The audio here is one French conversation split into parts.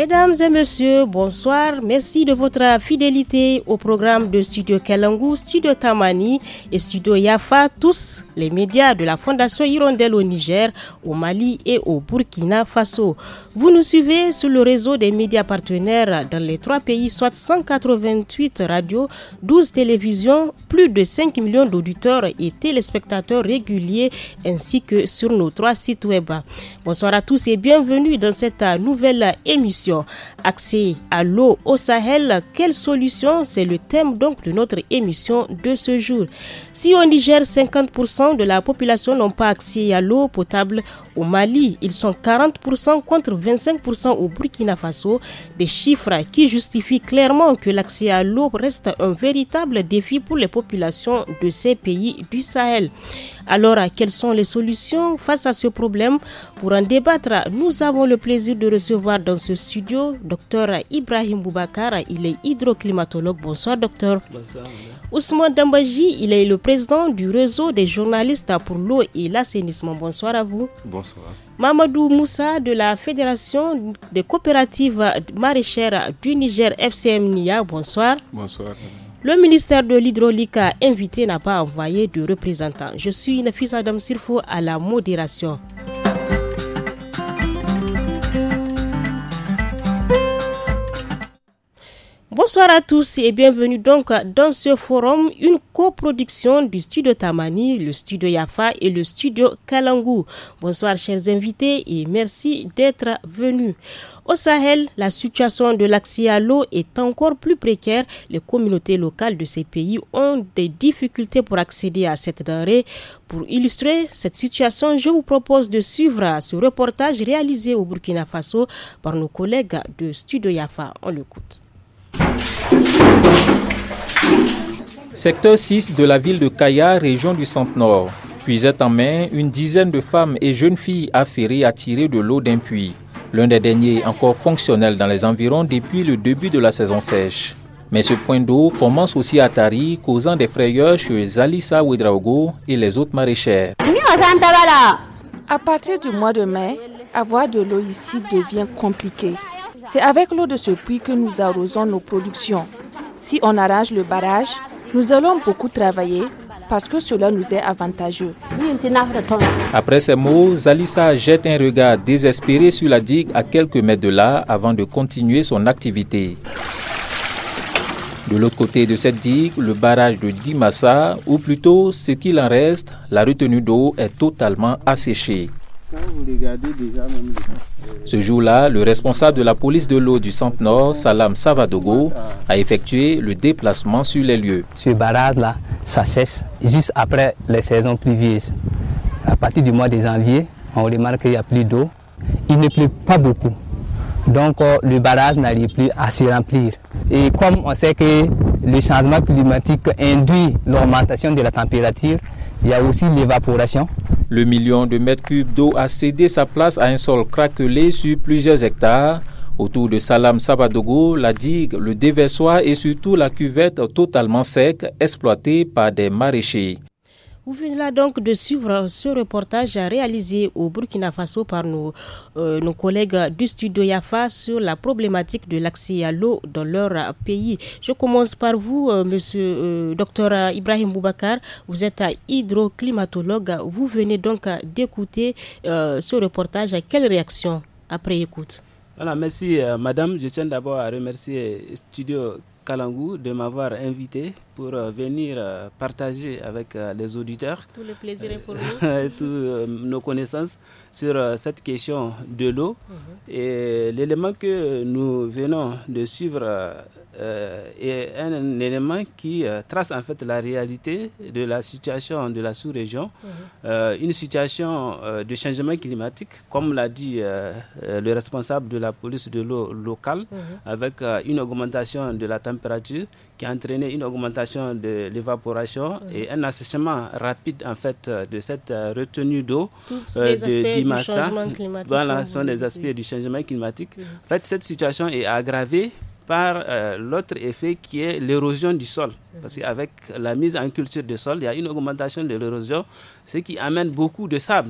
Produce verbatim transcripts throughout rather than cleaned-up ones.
Mesdames et messieurs, bonsoir. Merci de votre fidélité au programme de Studio Kalangu, Studio Tamani et Studio Yafa, tous les médias de la Fondation Hirondelle au Niger, au Mali et au Burkina Faso. Vous nous suivez sur le réseau des médias partenaires dans les trois pays, soit cent quatre-vingt-huit radios, douze télévisions, plus de cinq millions d'auditeurs et téléspectateurs réguliers, ainsi que sur nos trois sites web. Bonsoir à tous et bienvenue dans cette nouvelle émission. Accès à l'eau au Sahel, quelle solution? C'est le thème donc de notre émission de ce jour. Si au Niger, cinquante pour cent de la population n'ont pas accès à l'eau potable, au Mali, ils sont quarante pour cent contre vingt-cinq pour cent au Burkina Faso, des chiffres qui justifient clairement que l'accès à l'eau reste un véritable défi pour les populations de ces pays du Sahel. Alors, quelles sont les solutions face à ce problème? Pour en débattre, nous avons le plaisir de recevoir dans ce studio Docteur Ibrahim Boubacar, il est hydroclimatologue. Bonsoir docteur. Bonsoir. Ousmane Dambaji, il est le président du réseau des journalistes pour l'eau et l'assainissement. Bonsoir à vous. Bonsoir. Mamadou Moussa de la Fédération des coopératives maraîchères du Niger, F C M N I A. Bonsoir. Bonsoir. Le ministère de l'Hydraulique a invité n'a pas envoyé de représentants. Je suis Nafis Adam Sirfo à la modération. Bonsoir à tous et bienvenue donc dans ce forum, une coproduction du studio Tamani, le studio Yafa et le studio Kalangu. Bonsoir chers invités et merci d'être venus. Au Sahel, la situation de l'accès à l'eau est encore plus précaire. Les communautés locales de ces pays ont des difficultés pour accéder à cette denrée. Pour illustrer cette situation, je vous propose de suivre ce reportage réalisé au Burkina Faso par nos collègues de studio Yafa. On l'écoute. Secteur six de la ville de Kaya, région du Centre-Nord. Puisette en main, une dizaine de femmes et jeunes filles affairées à tirer de l'eau d'un puits. L'un des derniers encore fonctionnel dans les environs depuis le début de la saison sèche. Mais ce point d'eau commence aussi à tarir, causant des frayeurs chez Zalissa Ouedraogo et les autres maraîchères. À partir du mois de mai, avoir de l'eau ici devient compliqué. C'est avec l'eau de ce puits que nous arrosons nos productions. Si on arrange le barrage, nous allons beaucoup travailler parce que cela nous est avantageux. Après ces mots, Zalissa jette un regard désespéré sur la digue à quelques mètres de là avant de continuer son activité. De l'autre côté de cette digue, le barrage de Dimassa, ou plutôt ce qu'il en reste, la retenue d'eau est totalement asséchée. Quand vous regardez déjà même... Ce jour-là, le responsable de la police de l'eau du Centre-Nord, Salam Savadogo, a effectué le déplacement sur les lieux. Ce barrage-là, ça cesse juste après les saisons pluvieuses. À partir du mois de janvier, on remarque qu'il n'y a plus d'eau. Il ne pleut pas beaucoup. Donc le barrage n'arrive plus à se remplir. Et comme on sait que le changement climatique induit l'augmentation de la température, il y a aussi l'évaporation. Le million de mètres cubes d'eau a cédé sa place à un sol craquelé sur plusieurs hectares. Autour de Salam Sabadogo, la digue, le déversoir et surtout la cuvette totalement sec, exploitée par des maraîchers. Vous venez là donc de suivre ce reportage réalisé au Burkina Faso par nos, euh, nos collègues du studio Yafa sur la problématique de l'accès à l'eau dans leur pays. Je commence par vous, euh, monsieur euh, docteur Ibrahim Boubacar. Vous êtes hydroclimatologue. Vous venez donc d'écouter euh, ce reportage. Quelle réaction après écoute? Voilà, merci euh, madame. Je tiens d'abord à remercier Studio Kalangu de m'avoir invité pour euh, venir euh, partager avec euh, les auditeurs tout le plaisir est pour nous. toutes euh, nos connaissances sur euh, cette question de l'eau. Mm-hmm. Et l'élément que nous venons de suivre euh, est un, un élément qui euh, trace en fait la réalité de la situation de la sous-région, mm-hmm. euh, une situation euh, de changement climatique, comme l'a dit euh, euh, le responsable de la police de l'eau locale, mm-hmm. avec euh, une augmentation de la température qui a entraîné une augmentation de l'évaporation mmh. et un assèchement rapide en fait de cette retenue d'eau euh, de Dimassa. Voilà, ce sont des aspects du changement climatique. Mmh. En fait, cette situation est aggravée par euh, l'autre effet qui est l'érosion du sol. Mmh. Parce qu'avec la mise en culture du sol, il y a une augmentation de l'érosion, ce qui amène beaucoup de sable.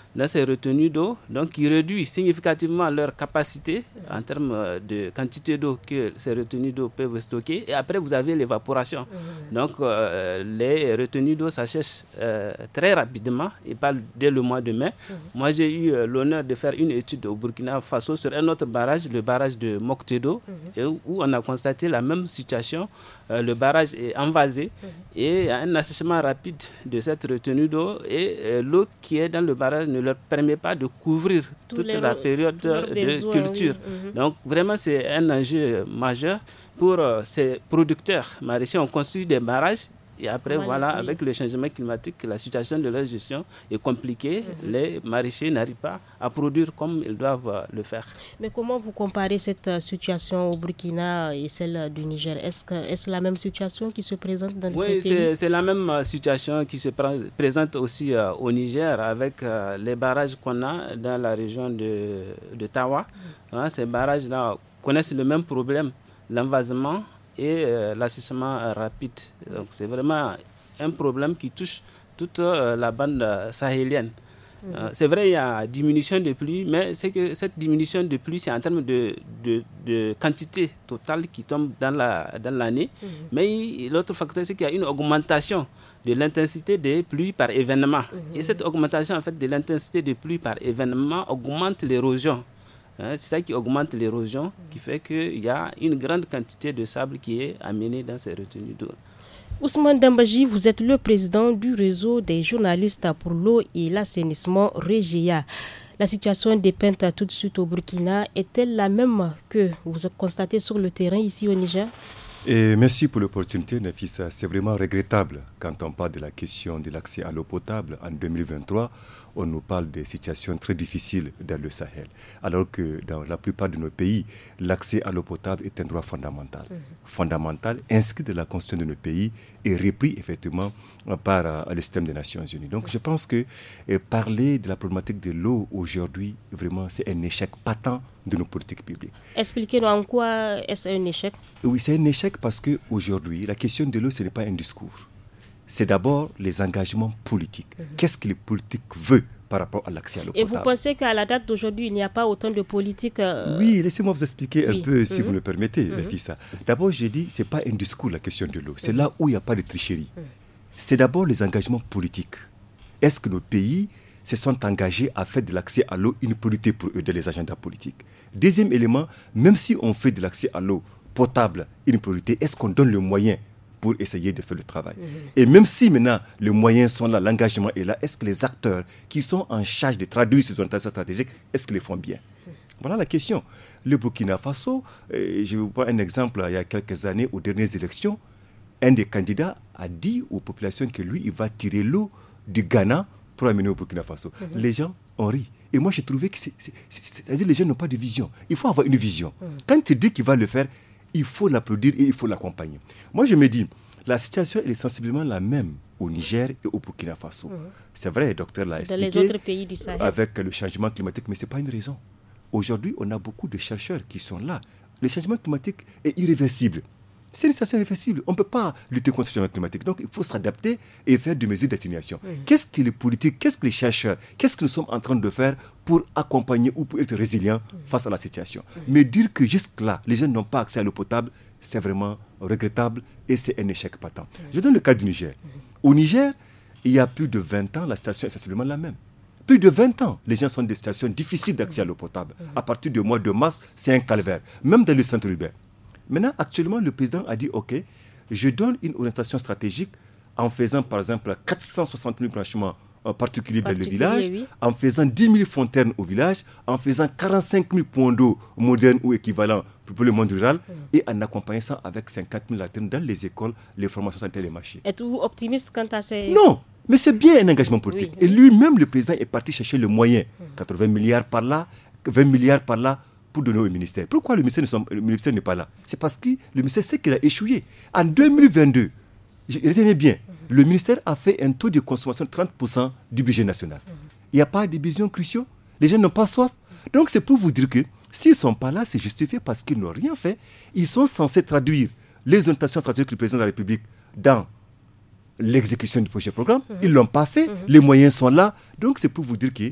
dans ces retenues d'eau, donc qui réduit significativement leur capacité en termes de quantité d'eau que ces retenues d'eau peuvent stocker. Et après, vous avez l'évaporation. Mmh. Donc, euh, les retenues d'eau s'assèchent euh, très rapidement, et pas dès le mois de mai. Mmh. Moi, j'ai eu euh, l'honneur de faire une étude au Burkina Faso sur un autre barrage, le barrage de Moktedo, mmh. et où, où on a constaté la même situation. Euh, le barrage est envasé mmh. et il y a un assèchement rapide de cette retenue d'eau, et euh, l'eau qui est dans le barrage ne leur permet pas de couvrir Tous toute la période de besoins, culture. Oui. Mm-hmm. Donc vraiment c'est un enjeu majeur pour euh, ces producteurs maraîchers. On construit des barrages et après voilà, voilà oui. avec le changement climatique, la situation de leur gestion est compliquée. Mm-hmm. Les maraîchers n'arrivent pas à produire comme ils doivent euh, le faire. Mais comment vous comparez cette euh, situation au Burkina et celle du Niger? Est-ce que est-ce la même situation qui se présente dans oui, ces pays? Oui, c'est, c'est la même euh, situation qui se pr- présente aussi euh, au Niger avec euh, les barrages qu'on a dans la région de, de Tawa. Mm-hmm. Hein, ces barrages-là connaissent le même problème, l'envasement et euh, l'assèchement euh, rapide. Donc c'est vraiment un problème qui touche toute euh, la bande euh, sahélienne. Mmh. Euh, c'est vrai, il y a diminution de pluie, mais c'est que cette diminution de pluie, c'est en termes de, de, de quantité totale qui tombe dans, la, dans l'année. Mmh. Mais l'autre facteur, c'est qu'il y a une augmentation de l'intensité des pluies par événement. Mmh. Et cette augmentation en fait, de l'intensité des pluies par événement augmente l'érosion. C'est ça qui augmente l'érosion, qui fait qu'il y a une grande quantité de sable qui est amenée dans ces retenues d'eau. Ousmane Dambaji, vous êtes le président du réseau des journalistes pour l'eau et l'assainissement Régia. La situation dépeinte tout de suite au Burkina est-elle la même que vous constatez sur le terrain ici au Niger? Et merci pour l'opportunité, Nafissa. C'est vraiment regrettable quand on parle de la question de l'accès à l'eau potable en deux mille vingt-trois. On nous parle des situations très difficiles dans le Sahel. Alors que dans la plupart de nos pays, l'accès à l'eau potable est un droit fondamental. Mmh. Fondamental, inscrit dans la Constitution de nos pays et repris effectivement par euh, le système des Nations Unies. Donc je pense que euh, parler de la problématique de l'eau aujourd'hui, vraiment, c'est un échec patent de nos politiques publiques. Expliquez-nous en quoi est-ce un échec? Oui, c'est un échec parce qu'aujourd'hui, la question de l'eau, ce n'est pas un discours. C'est d'abord les engagements politiques. Mmh. Qu'est-ce que les politiques veulent par rapport à l'accès à l'eau potable? Et vous pensez qu'à la date d'aujourd'hui, il n'y a pas autant de politiques euh... Oui, laissez-moi vous expliquer oui. un peu, si mmh. vous le permettez, mmh. Nafissa. D'abord, j'ai dit, ce n'est pas un discours, la question de l'eau. C'est mmh. là où il n'y a pas de tricherie. Mmh. C'est d'abord les engagements politiques. Est-ce que nos pays se sont engagés à faire de l'accès à l'eau une priorité pour eux dans les agendas politiques? Deuxième élément, même si on fait de l'accès à l'eau potable une priorité, est-ce qu'on donne le moyen pour essayer de faire le travail? Mmh. Et même si maintenant les moyens sont là, l'engagement est là, est-ce que les acteurs qui sont en charge de traduire ces orientations stratégiques, est-ce qu'ils les font bien? Mmh. Voilà la question. Le Burkina Faso, euh, je vais vous prendre un exemple, il y a quelques années, aux dernières élections, un des candidats a dit aux populations que lui, il va tirer l'eau du Ghana pour amener au Burkina Faso. Mmh. Les gens ont ri. Et moi, j'ai trouvé que c'est, c'est, c'est, c'est-à-dire les gens n'ont pas de vision. Il faut avoir une vision. Mmh. Quand il dit qu'il va le faire, il faut l'applaudir et il faut l'accompagner. Moi, je me dis, la situation elle est sensiblement la même au Niger et au Burkina Faso. Mmh. C'est vrai, le docteur l'a expliqué. Dans les autres pays du Sahel. Avec le changement climatique, mais ce n'est pas une raison. Aujourd'hui, on a beaucoup de chercheurs qui sont là. Le changement climatique est irréversible. C'est une situation irréversible. On ne peut pas lutter contre le changement climatique. Donc, il faut s'adapter et faire des mesures d'atténuation. Mmh. Qu'est-ce que les politiques, qu'est-ce que les chercheurs, qu'est-ce que nous sommes en train de faire pour accompagner ou pour être résilients mmh. face à la situation? mmh. Mais dire que jusque-là, les gens n'ont pas accès à l'eau potable, c'est vraiment regrettable et c'est un échec patent. Mmh. Je donne le cas du Niger. Mmh. Au Niger, il y a plus de vingt ans, la situation est sensiblement la même. Plus de vingt ans, les gens sont dans des situations difficiles d'accès à l'eau potable. Mmh. À partir du mois de mars, c'est un calvaire, même dans le centre urbain. Maintenant, actuellement, le président a dit, OK, je donne une orientation stratégique en faisant, par exemple, quatre cent soixante mille branchements euh, particuliers dans le village, oui. en faisant dix mille fontaines au village, en faisant quarante-cinq mille points d'eau modernes ou équivalents pour le monde rural, mmh. et en accompagnant ça avec cinquante mille latrines dans les écoles, les formations sanitaires et les marchés. Êtes-vous optimiste quant à ces... Non, mais c'est bien un engagement politique. Oui, et lui-même, le président, est parti chercher le moyen, mmh. quatre-vingts milliards par là, vingt milliards par là, pour donner au ministère. Pourquoi le ministère, sont, le ministère n'est pas là? C'est parce que le ministère sait qu'il a échoué. En deux mille vingt-deux, retenez bien, mmh. le ministère a fait un taux de consommation de trente pour cent du budget national. Mmh. Il n'y a pas de besoins cruciaux. Les gens n'ont pas soif. Donc c'est pour vous dire que s'ils ne sont pas là, c'est justifié parce qu'ils n'ont rien fait. Ils sont censés traduire les orientations stratégiques du président de la République dans l'exécution du projet programme. Mmh. Ils ne l'ont pas fait. Mmh. Les moyens sont là. Donc c'est pour vous dire que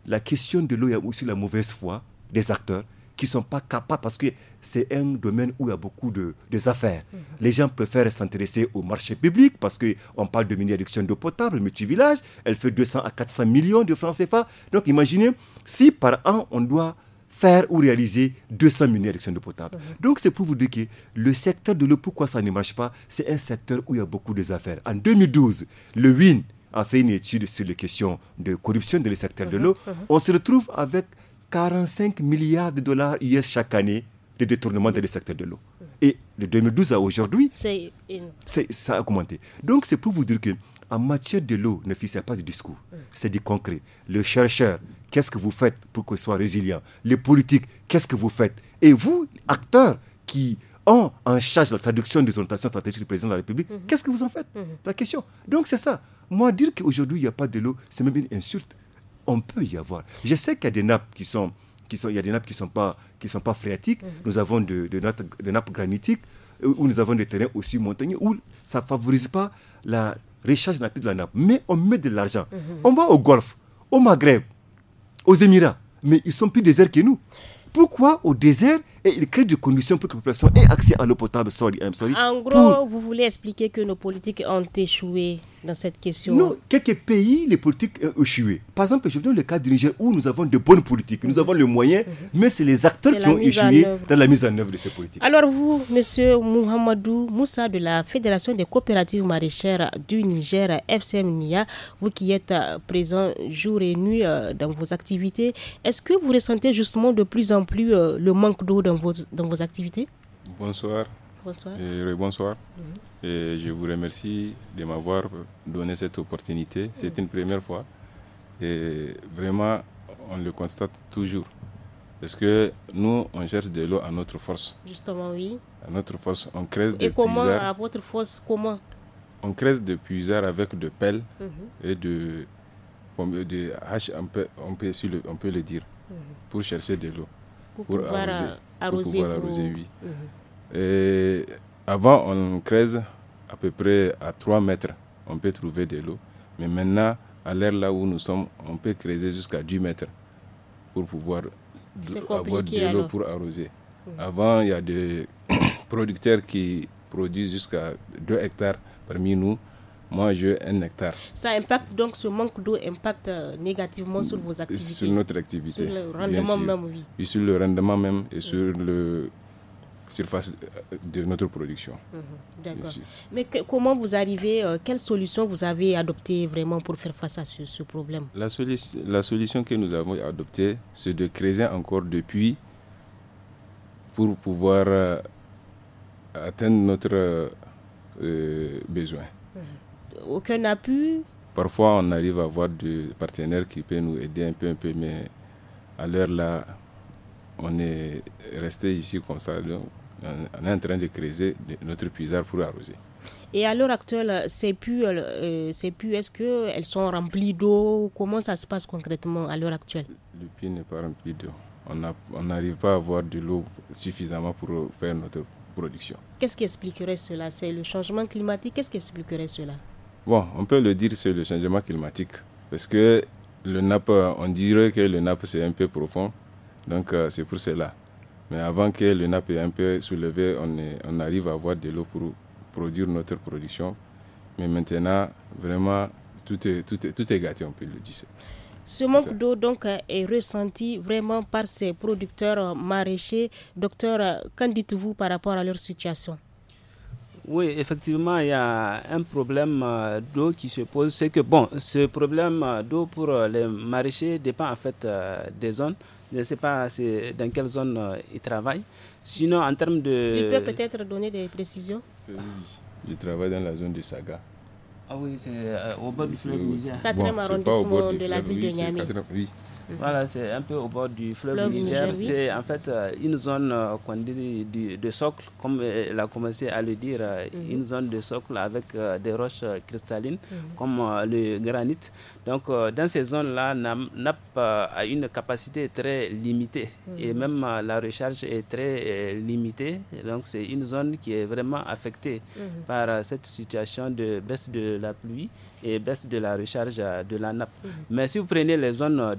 la question de l'eau, il y a aussi la mauvaise foi des acteurs qui ne sont pas capables, parce que c'est un domaine où il y a beaucoup de, des affaires. Mmh. Les gens préfèrent s'intéresser au marché public parce qu'on parle de mini-adduction d'eau potable, multivillage, elle fait deux cents à quatre cents millions de francs C F A. Donc imaginez, si par an, on doit faire ou réaliser deux cents mini-adductions d'eau potable. Mmh. Donc c'est pour vous dire que le secteur de l'eau, pourquoi ça ne marche pas, c'est un secteur où il y a beaucoup d'affaires. En deux mille douze, le W I N a fait une étude sur les questions de corruption dans le secteur mmh. de l'eau. Mmh. On se retrouve avec quarante-cinq milliards de dollars U S chaque année de détournement dans le secteur de l'eau. Et de deux mille douze à aujourd'hui, c'est, c'est, ça a augmenté. Donc c'est pour vous dire qu'en matière de l'eau, ne fixez pas de discours, c'est du concret. Le chercheur, qu'est-ce que vous faites pour que ce soit résilient? Les politiques, qu'est-ce que vous faites? Et vous, acteurs qui ont en charge la traduction des orientations stratégiques du président de la République, mm-hmm. qu'est-ce que vous en faites? Mm-hmm. La question. Donc c'est ça. Moi, dire qu'aujourd'hui il n'y a pas de l'eau, c'est même une insulte. On peut y avoir. Je sais qu'il y a des nappes qui sont, qui sont, il y a des nappes qui sont pas, qui sont pas phréatiques. Mm-hmm. Nous avons de, de, nappes, de nappes granitiques, où nous avons des terrains aussi montagneux, où ça favorise pas la recharge rapide de la nappe. Mais on met de l'argent. Mm-hmm. On va au Golfe, au Maghreb, aux Émirats, mais ils sont plus déserts que nous. Pourquoi au désert et ils créent des conditions pour que la population ait accès à l'eau potable? Sorry, I'm sorry. En gros, pour... vous voulez expliquer que nos politiques ont échoué dans cette question? Non, quelques pays, les politiques ont échoué. Par exemple, je donne le cas du Niger où nous avons de bonnes politiques, nous avons le moyen, mm-hmm. mais c'est les acteurs c'est qui ont échoué dans la mise en œuvre de ces politiques. Alors vous, monsieur Mouhamadou Moussa de la Fédération des coopératives maraîchères du Niger, F C M N I A, vous qui êtes présent jour et nuit dans vos activités, est-ce que vous ressentez justement de plus en plus le manque d'eau dans vos, dans vos activités? Bonsoir. Bonsoir. Et bonsoir. Mm-hmm. Et je vous remercie de m'avoir donné cette opportunité. C'est mm-hmm. une première fois. Et vraiment, on le constate toujours. Parce que nous, on cherche de l'eau à notre force. Justement, oui. À notre force, on creuse des Et comment, puisards. à votre force, comment? On creuse des puisards avec de pelles mm-hmm. et de, de hache, on peut, on peut, on peut le dire, mm-hmm. pour chercher de l'eau. Pour, pour pouvoir arroser, arroser, pour pouvoir arroser oui. Mm-hmm. Et avant, on creuse à peu près à trois mètres, on peut trouver de l'eau. Mais maintenant, à l'ère là où nous sommes, on peut creuser jusqu'à dix mètres pour pouvoir avoir de l'eau pour arroser. Mm-hmm. Avant, il y a des producteurs qui produisent jusqu'à deux hectares parmi nous. Moi, j'ai un hectare. Ça impacte donc, ce manque d'eau impacte négativement sur vos activités? Sur notre activité. Sur le rendement même, oui. Et sur le rendement même et sur mmh. la surface de notre production. Mmh. D'accord. Mais que, comment vous arrivez, euh, quelle solution vous avez adoptée vraiment pour faire face à ce, ce problème? La, solu- la solution que nous avons adoptée, c'est de creuser encore des puits pour pouvoir euh, atteindre notre euh, besoin. Mmh. Aucun appui? Parfois, on arrive à avoir des partenaires qui peuvent nous aider un peu, un peu, mais à l'heure là, on est resté ici comme ça. Donc, on est en train de creuser notre puisard pour arroser. Et à l'heure actuelle, ces puits, euh, ces puits, est-ce qu'elles sont remplies d'eau? Comment ça se passe concrètement à l'heure actuelle? Le puits n'est pas rempli d'eau. On n'arrive pas à avoir de l'eau suffisamment pour faire notre production. Qu'est-ce qui expliquerait cela? C'est le changement climatique? Qu'est-ce qui expliquerait cela? Bon, on peut le dire, c'est le changement climatique. Parce que le nappe, on dirait que le nappe c'est un peu profond. Donc euh, c'est pour cela. Mais avant que le nappe est un peu soulevé, on, est, on arrive à avoir de l'eau pour produire notre production. Mais maintenant, vraiment, tout est, tout est, tout est gâté, on peut le dire. Ce manque d'eau donc est ressenti vraiment par ces producteurs maraîchers. Docteur, qu'en dites-vous par rapport à leur situation? Oui, effectivement, il y a un problème d'eau qui se pose. C'est que, bon, ce problème d'eau pour les maraîchers dépend en fait des zones. Je ne sais pas c'est dans quelle zone ils travaillent. Sinon, en termes de... Il peut peut-être donner des précisions? Oui, je travaille dans la zone de Saga. Ah oui, c'est euh, au bord du fleuve Niger. Quatrième bon, arrondissement de la ville oui, de Niamey. Oui. Voilà, c'est un peu au bord du fleuve, fleuve Niger. Niger oui. C'est en fait euh, une zone euh, qu'on dit de, de socle, comme elle a commencé à le dire, euh, mm-hmm. une zone de socle avec euh, des roches cristallines, mm-hmm. comme euh, le granit. Donc, euh, dans ces zones-là, N A P euh, a une capacité très limitée mm-hmm. et même euh, la recharge est très euh, limitée. Donc, c'est une zone qui est vraiment affectée mm-hmm. par euh, cette situation de baisse de la pluie et baisse de la recharge euh, de la nappe. Mm-hmm. Mais si vous prenez les zones de Dalol,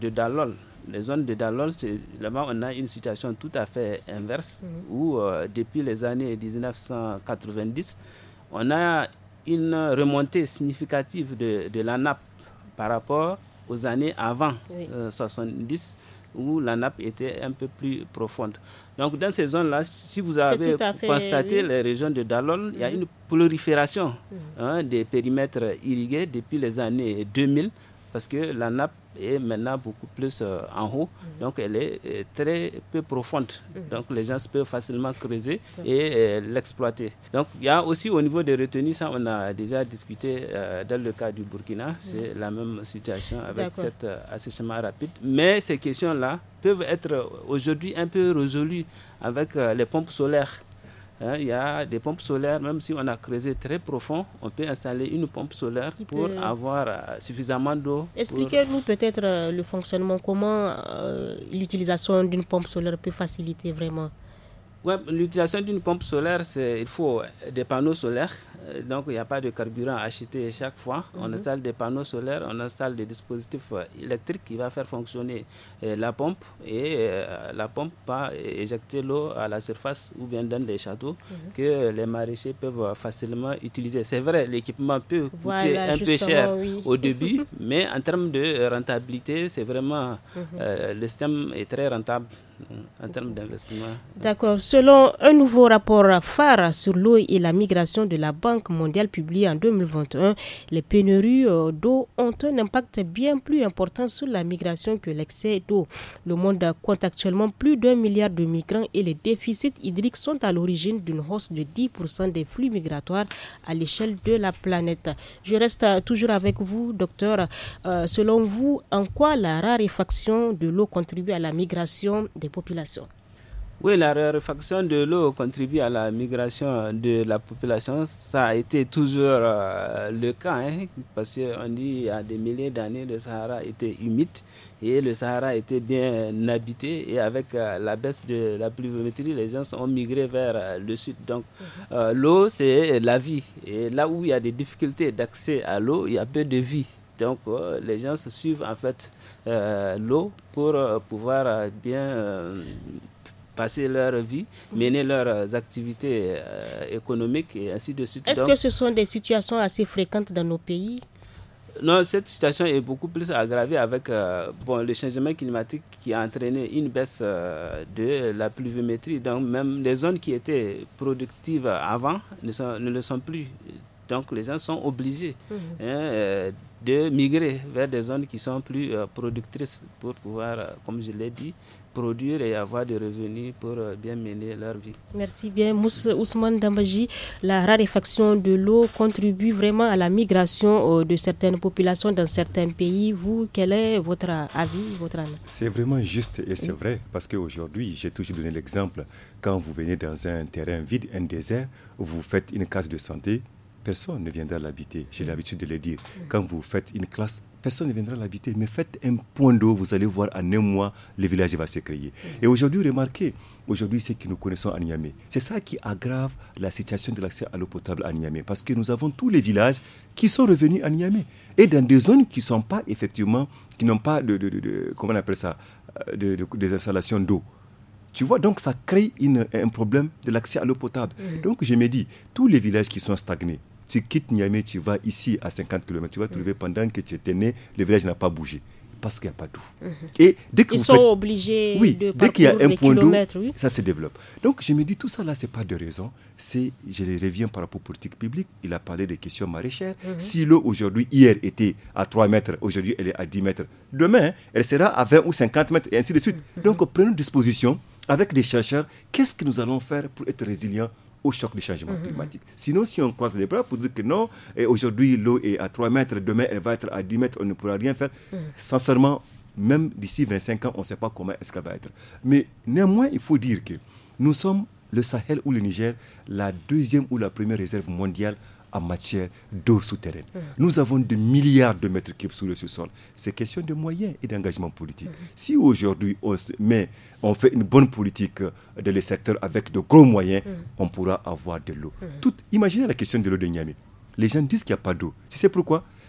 Dalol. Les zones de Dalol, c'est, là-bas, on a une situation tout à fait inverse, mmh. où euh, depuis les années dix-neuf cent quatre-vingt-dix, on a une remontée significative de, de la nappe par rapport aux années avant oui. euh, soixante-dix, où la nappe était un peu plus profonde. Donc dans ces zones-là, si vous avez fait, constaté oui. les régions de Dalol, mmh. il y a une prolifération mmh. hein, des périmètres irrigués depuis les années deux mille, parce que la nappe est maintenant beaucoup plus euh, en haut, mmh. donc elle est euh, très peu profonde. Mmh. Donc les gens peuvent facilement creuser mmh. et euh, l'exploiter. Donc il y a aussi au niveau des retenues, ça on a déjà discuté euh, dans le cas du Burkina, mmh. c'est la même situation avec cet euh, assèchement rapide. Mais ces questions-là peuvent être aujourd'hui un peu résolues avec euh, les pompes solaires. Hein, il y a des pompes solaires, même si on a creusé très profond, on peut installer une pompe solaire Qui pour peut... avoir euh, suffisamment d'eau. Expliquez-nous pour... peut-être euh, le fonctionnement, comment euh, l'utilisation d'une pompe solaire peut faciliter vraiment. Ouais, l'utilisation d'une pompe solaire, c'est, il faut des panneaux solaires. Donc, il n'y a pas de carburant à acheter chaque fois. Mm-hmm. On installe des panneaux solaires, on installe des dispositifs électriques qui vont faire fonctionner euh, la pompe. Et euh, la pompe va éjecter l'eau à la surface ou bien dans les châteaux mm-hmm. que les maraîchers peuvent facilement utiliser. C'est vrai, l'équipement peut coûter voilà, un peu cher oui. au début, mais en termes de rentabilité, c'est vraiment... Mm-hmm. Euh, le système est très rentable en termes d'investissement. D'accord. Selon un nouveau rapport phare sur l'eau et la migration de la Banque mondiale publié en deux mille vingt et un, les pénuries d'eau ont un impact bien plus important sur la migration que l'excès d'eau. Le monde compte actuellement plus d'un milliard de migrants et les déficits hydriques sont à l'origine d'une hausse de dix pour cent des flux migratoires à l'échelle de la planète. Je reste toujours avec vous, docteur. Euh, selon vous, en quoi la raréfaction de l'eau contribue à la migration des populations? Oui, la raréfaction de l'eau contribue à la migration de la population. Ça a été toujours euh, le cas, hein, parce qu'on dit qu'il y a des milliers d'années, le Sahara était humide et le Sahara était bien habité. Et avec euh, la baisse de la pluviométrie, les gens ont migré vers euh, le sud. Donc, euh, l'eau, c'est la vie. Et là où il y a des difficultés d'accès à l'eau, il y a peu de vie. Donc, euh, les gens se suivent en fait euh, l'eau pour euh, pouvoir euh, bien euh, passer leur vie, mener leurs activités euh, économiques et ainsi de suite. Est-ce Donc, que ce sont des situations assez fréquentes dans nos pays? Non, cette situation est beaucoup plus aggravée avec euh, bon, le changement climatique qui a entraîné une baisse euh, de la pluviométrie. Donc, même les zones qui étaient productives avant ne, sont, ne le sont plus. Donc, les gens sont obligés mmh. hein, euh, de migrer vers des zones qui sont plus euh, productrices pour pouvoir, euh, comme je l'ai dit, produire et avoir des revenus pour euh, bien mener leur vie. Merci bien. Moussa Ousmane Dambaji, la raréfaction de l'eau contribue vraiment à la migration euh, de certaines populations dans certains pays. Vous, quel est votre avis, votre avis? C'est vraiment juste et c'est oui. vrai, parce qu'aujourd'hui, j'ai toujours donné l'exemple, quand vous venez dans un terrain vide, un désert, vous faites une case de santé, personne ne viendra l'habiter. J'ai l'habitude de le dire. Quand vous faites une classe, personne ne viendra l'habiter. Mais faites un point d'eau, vous allez voir, en un mois, le village va se créer. Et aujourd'hui, remarquez, aujourd'hui, ce que nous connaissons à Niamey, c'est ça qui aggrave la situation de l'accès à l'eau potable à Niamey. Parce que nous avons tous les villages qui sont revenus à Niamey. Et dans des zones qui ne sont pas, effectivement, qui n'ont pas de, de, de, de comment on appelle ça, de, de, des installations d'eau. Tu vois, donc ça crée une, un problème de l'accès à l'eau potable. Mmh. Donc je me dis, tous les villages qui sont stagnés, tu quittes Niamey, tu vas ici à cinquante kilomètres, tu vas trouver pendant que tu étais né, le village n'a pas bougé parce qu'il n'y a pas d'eau. Mmh. Et dès que Ils vous sont faites... obligés oui, de dès qu'il y a un point d'eau, oui. ça se développe. Donc je me dis, tout ça là, ce n'est pas de raison. C'est, je reviens par rapport aux politiques publiques. Il a parlé des questions maraîchères. Mmh. Si l'eau aujourd'hui, hier était à trois mètres, aujourd'hui elle est à dix mètres. Demain, elle sera à vingt ou cinquante mètres et ainsi de suite. Mmh. Donc prenons disposition avec des chercheurs. Qu'est-ce que nous allons faire pour être résilients au choc du changement mmh. climatique. Sinon, si on croise les bras pour dire que non, et aujourd'hui l'eau est à trois mètres, demain elle va être à dix mètres, on ne pourra rien faire. Mmh. Sincèrement, même d'ici vingt-cinq ans, on ne sait pas comment est-ce qu'elle va être. Mais néanmoins, il faut dire que nous sommes, le Sahel ou le Niger, la deuxième ou la première réserve mondiale en matière d'eau souterraine. Mmh. Nous avons des milliards de mètres cubes sous le sous-sol. C'est question de moyens et d'engagement politique. Mmh. Si aujourd'hui on, se met, on fait une bonne politique dans les secteurs avec de gros moyens, mmh. on pourra avoir de l'eau. Mmh. Tout, imaginez la question de l'eau de Niamey. Les gens disent qu'il n'y a pas d'eau. Tu sais pourquoi?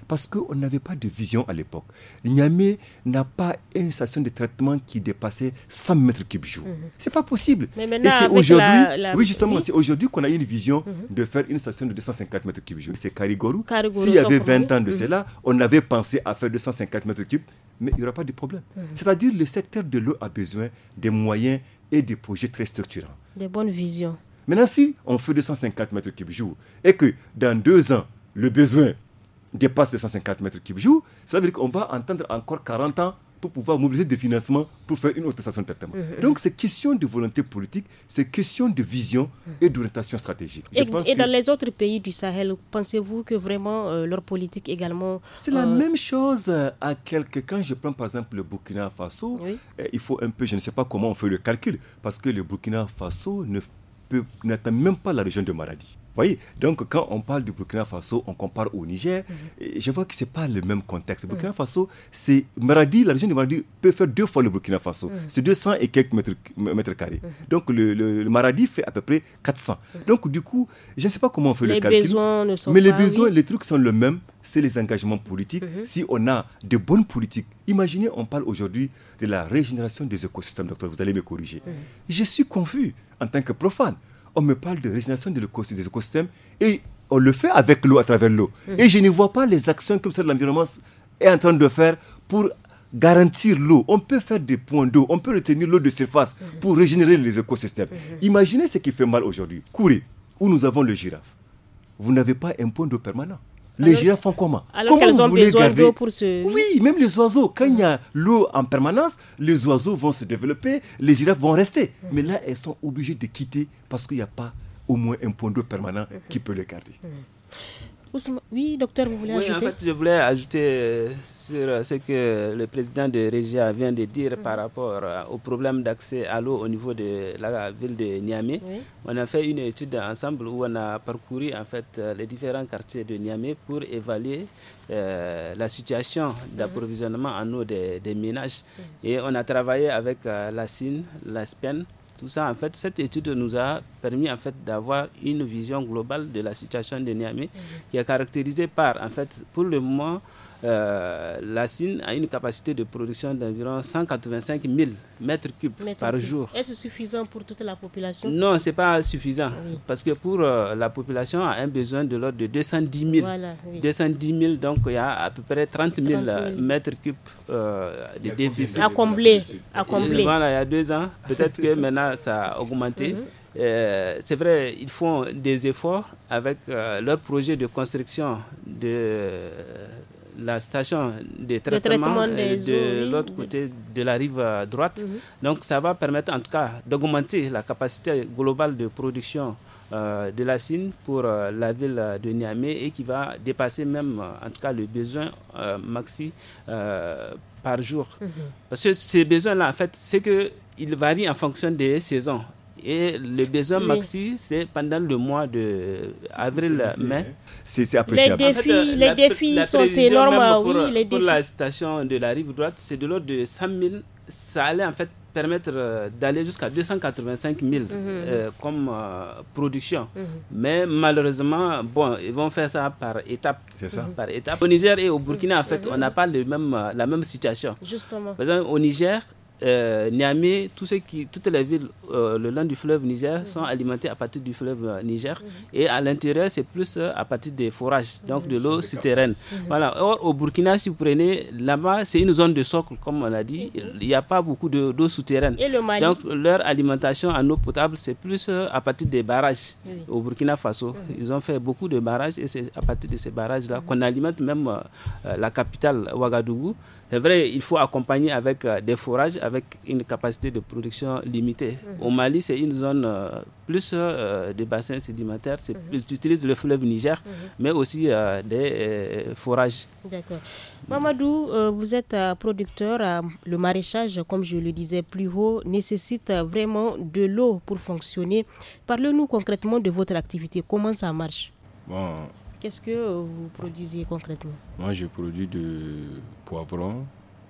Parce qu'on n'avait pas de vision à l'époque. Niamey n'a pas une station de traitement qui dépassait cent mètres cubes jour. Mm-hmm. C'est pas possible. Mais maintenant, et c'est avec aujourd'hui, la, la... oui justement, oui. c'est aujourd'hui qu'on a eu une vision mm-hmm. de faire une station de deux cent cinquante mètres cubes jour. C'est Karigorou. S'il y avait vingt ans de mm-hmm. cela, on avait pensé à faire deux cent cinquante mètres cubes, mais il n'y aura pas de problème. Mm-hmm. C'est-à-dire le secteur de l'eau a besoin des moyens et des projets très structurants. Des bonnes visions. Maintenant, si on fait deux cent cinquante mètres cubes jour et que dans deux ans, le besoin dépasse deux cent cinquante mètres cubes jour, ça veut dire qu'on va entendre encore quarante ans pour pouvoir mobiliser des financements pour faire une autre station de traitement. Mmh. Donc, c'est question de volonté politique, c'est question de vision et d'orientation stratégique. Je et pense et que dans les autres pays du Sahel, pensez-vous que vraiment euh, leur politique également... C'est euh... la même chose à quelque... Quand je prends par exemple le Burkina Faso, oui. euh, il faut un peu, je ne sais pas comment on fait le calcul, parce que le Burkina Faso ne peut, n'atteint même pas la région de Maradi. Vous voyez, donc quand on parle du Burkina Faso, on compare au Niger, mm-hmm. je vois que ce n'est pas le même contexte. Le Burkina mm-hmm. Faso, c'est Maradi, la région de Maradi peut faire deux fois le Burkina Faso. Mm-hmm. C'est deux cents et quelques mètres, mètres carrés. Mm-hmm. Donc le, le, le Maradi fait à peu près quatre cents. Mm-hmm. Donc du coup, je ne sais pas comment on fait les le calcul. Les besoins ne sont mais pas... Mais les besoins, oui. les trucs sont les mêmes, c'est les engagements politiques. Mm-hmm. Si on a de bonnes politiques, imaginez, on parle aujourd'hui de la régénération des écosystèmes, docteur, vous allez me corriger. Mm-hmm. Je suis confus en tant que profane. On me parle de régénération des écosystèmes et on le fait avec l'eau, à travers l'eau. Mmh. Et je ne vois pas les actions que le ministère de l'Environnement est en train de faire pour garantir l'eau. On peut faire des points d'eau, on peut retenir l'eau de surface mmh. pour régénérer les écosystèmes. Mmh. Imaginez ce qui fait mal aujourd'hui. Kouré, où nous avons le girafe. Vous n'avez pas un point d'eau permanent. Les alors, girafes font comment? Alors comment qu'elles ont besoin garder... d'eau pour se... Oui, même les oiseaux. Quand il y a l'eau en permanence, les oiseaux vont se développer, les girafes vont rester. Mmh. Mais là, elles sont obligées de quitter parce qu'il n'y a pas au moins un point d'eau permanent mmh. qui peut les garder. Mmh. Oui, docteur, vous voulez oui, ajouter? En fait, je voulais ajouter sur ce que le président de Régia vient de dire mmh. par rapport au problème d'accès à l'eau au niveau de la ville de Niamey. Oui. On a fait une étude ensemble où on a parcouru en fait les différents quartiers de Niamey pour évaluer euh, la situation d'approvisionnement en eau des, des ménages. Mmh. Et on a travaillé avec euh, la S I N, la S P E N. Tout ça, en fait, cette étude nous a permis en fait d'avoir une vision globale de la situation de Niamey, mmh. qui est caractérisée par, en fait, pour le moment, euh, la S I N a une capacité de production d'environ cent quatre-vingt-cinq mille mètres cubes mètres par cubes. jour. Est-ce suffisant pour toute la population? Non, c'est pas suffisant, oui. parce que pour euh, la population a un besoin de l'ordre de deux cent dix mille. Voilà, oui. deux cent dix mille, donc il y a à peu près trente mille mètres cubes euh, de déficit. À combler. À combler. Et voilà, il y a deux ans, peut-être que maintenant ça a augmenté. Mm-hmm. Euh, c'est vrai, ils font des efforts avec euh, leur projet de construction de euh, la station de traitement, de, traitement des de eaux, l'autre oui. côté de la rive droite. Mm-hmm. Donc ça va permettre en tout cas d'augmenter la capacité globale de production euh, de la S I N pour euh, la ville de Niamey et qui va dépasser même en tout cas le besoin euh, maxi euh, par jour. Mm-hmm. Parce que ces besoins-là, en fait, c'est qu'ils varient en fonction des saisons. Et le besoin oui. maxi, c'est pendant le mois de avril-mai. C'est, c'est appréciable. Les défis, en fait, les la, défis la sont énormes. Pour, oui, les pour défis. la station de la rive droite, c'est de l'ordre de cent mille. Ça allait en fait permettre euh, d'aller jusqu'à deux cent quatre-vingt-cinq mille mm-hmm. euh, comme euh, production. Mm-hmm. Mais malheureusement, bon, ils vont faire ça par étapes. C'est ça. Par étapes. Au Niger et au Burkina, en fait, mm-hmm. on n'a pas le même, la même situation. Justement. Par exemple, au Niger, Euh, Niamey, tous ceux qui, toutes les villes euh, le long du fleuve Niger mmh. sont alimentées à partir du fleuve euh, Niger mmh. et à l'intérieur c'est plus euh, à partir des forages, donc mmh. de l'eau souterraine. Mmh. Voilà. Or, au Burkina, si vous prenez là-bas, c'est une zone de socle, comme on l'a dit, mmh. il n'y a pas beaucoup de, d'eau souterraine. Et le Mali? Donc leur alimentation en eau potable c'est plus euh, à partir des barrages. Mmh. Au Burkina Faso, mmh. ils ont fait beaucoup de barrages et c'est à partir de ces barrages-là mmh. qu'on alimente même euh, la capitale Ouagadougou. C'est vrai, il faut accompagner avec euh, des forages, avec une capacité de production limitée. Mmh. Au Mali, c'est une zone euh, plus euh, de bassins sédimentaires, c'est mmh. plus, tu utilises le fleuve Niger, mmh. mais aussi euh, des euh, forages. D'accord. Mamadou, euh, vous êtes euh, producteur. Euh, le maraîchage, comme je le disais plus haut, nécessite euh, vraiment de l'eau pour fonctionner. Parlez-nous concrètement de votre activité. Comment ça marche? Bon. Qu'est-ce que euh, vous produisez concrètement? Moi, je produis de poivrons,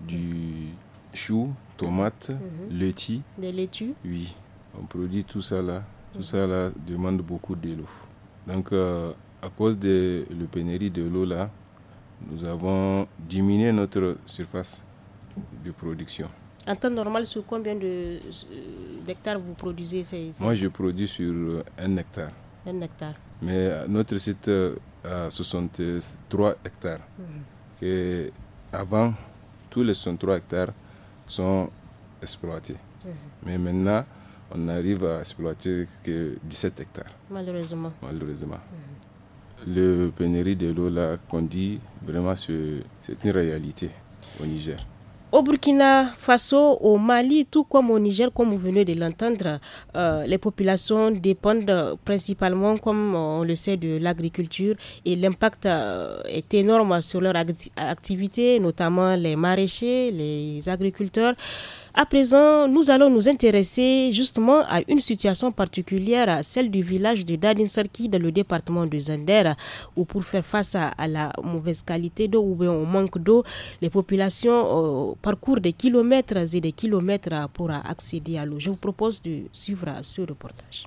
du chou, tomates, mm-hmm. laitue. Des laitues? Oui, on produit tout ça là. Tout mm-hmm. ça là demande beaucoup d'eau. Donc, euh, à cause de la pénurie de l'eau là, nous avons diminué notre surface de production. En temps normal, sur combien de, d'hectares vous produisez ces, ces... Moi, je produis sur un hectare. Un hectare. Mais notre site a soixante-trois hectares. Mmh. Et avant, tous les soixante-trois hectares sont exploités. Mmh. Mais maintenant, on arrive à exploiter que dix-sept hectares. Malheureusement. Malheureusement. Mmh. Le pénurie de l'eau, là, qu'on dit, vraiment, c'est, c'est une réalité au Niger. Au Burkina Faso, au Mali, tout comme au Niger, comme vous venez de l'entendre, euh, les populations dépendent principalement, comme on le sait, de l'agriculture et l'impact euh, est énorme sur leur ag- activité, notamment les maraîchers, les agriculteurs. À présent, nous allons nous intéresser justement à une situation particulière, celle du village de Dadinsarki dans le département de Zander, où pour faire face à, à la mauvaise qualité d'eau ou bien au manque d'eau, les populations euh, parcourent des kilomètres et des kilomètres pour accéder à l'eau. Je vous propose de suivre ce reportage.